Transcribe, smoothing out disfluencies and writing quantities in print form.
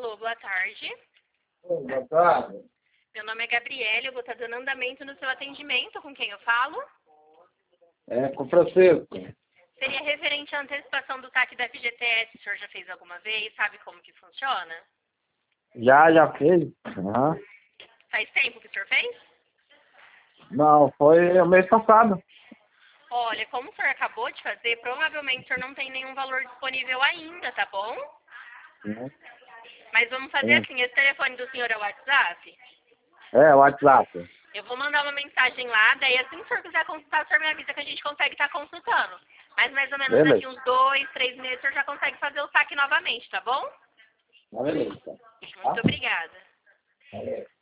Alô, boa tarde. Oi, boa tarde. Meu nome é Gabriela, eu vou estar dando andamento no seu atendimento. Com quem eu falo? É, com o Francisco. Seria referente à antecipação do TAC da FGTS. O senhor já fez alguma vez? Sabe como que funciona? Já fez? Aham. Faz tempo que o senhor fez? Não, foi o mês passado. Olha, como o senhor acabou de fazer, provavelmente o senhor não tem nenhum valor disponível ainda, tá bom? Uhum. Mas vamos fazer assim, esse telefone do senhor é o WhatsApp? É, o WhatsApp. Eu vou mandar uma mensagem lá, daí assim que o senhor quiser consultar, o senhor me avisa que a gente consegue estar consultando. Mas mais ou menos Beleza. daqui uns 2, 3 meses o senhor já consegue fazer o saque novamente, tá bom? Beleza. Muito obrigada. Valeu.